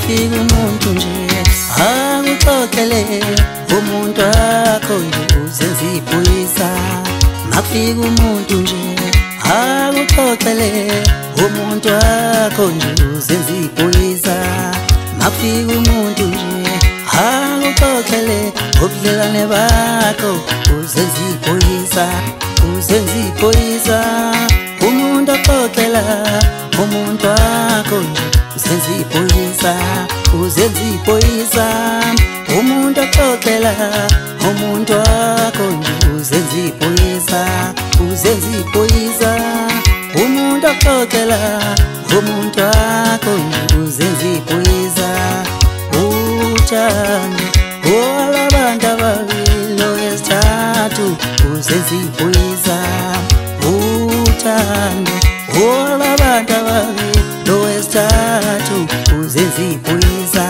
makufika umuntu nje akuxoxele umuntu wakho nje uzenza iphoyisa. Makufika umuntu nje akuxoxele umuntu wakho nje uzenza iphoyisa. Makufika umuntu nje akuxoxele ubudlelwane bakho uzenza iphoyisa. Uzenza iphoyisa umuntu axoxela umuntu wakho nje uzenza iphoyisa. Uzenza iphoyisa umuntu axoxela umuntu wakho nje uzenza iphoyisa. Uzenza iphoyisa umuntu axoxela umuntu wakho nje uzenza iphoyisa. Uthando olabantu ababili owesithathu uzenza iphoyisa. Uthando olabantu ababili owesithathu uzenza iphoyisa.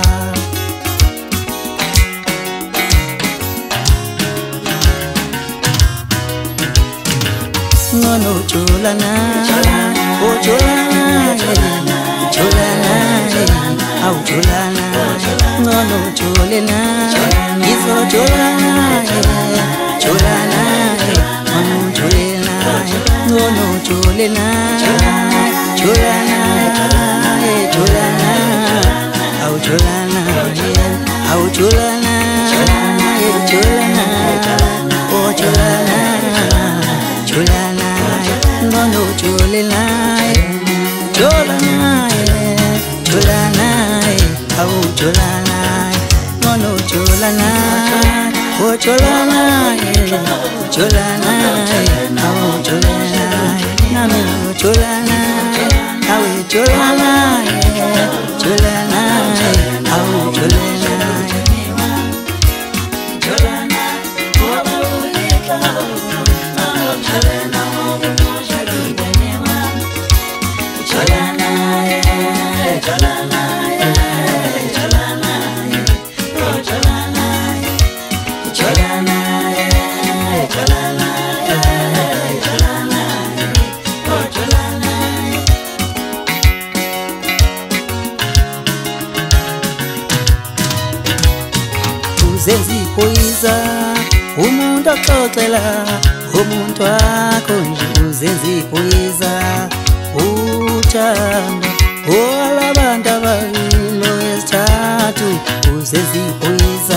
Ngono jolana ojolana jolana awu jolana ngono jolena izo jolana jolana ngono jolena ngono jolena jolana jolana awu jolana awu jolana jolana oh jolana jolana ngono jolena jolana jolana awu jolana ngono jolana oh jolana jolana awu jolana nami jolana awu jolana jolana awu jolana jolana uzenza iphoyisa umuntu axoxela umuntu wakho nje uzenza iphoyisa. Uthando olabantu ababili owesithathu uzenza iphoyisa.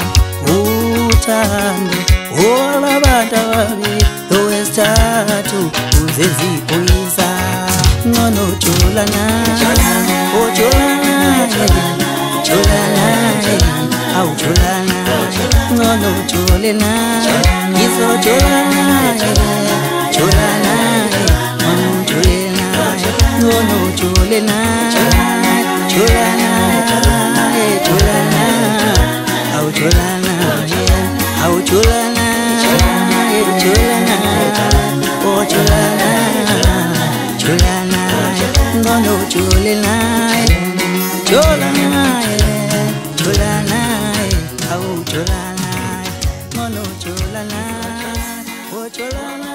Uthando olabantu ababili owesithathu uzenza iphoyisa. Ngono jolana ojolana jolana awu jolana ngono jolena izo jolana jolana ngono jolena ngono jolena jolana jolana awu jolana awu jolana jolana oh jolana jolana ngono jolena jolana jolana awu jolana ngono jolana oh jolana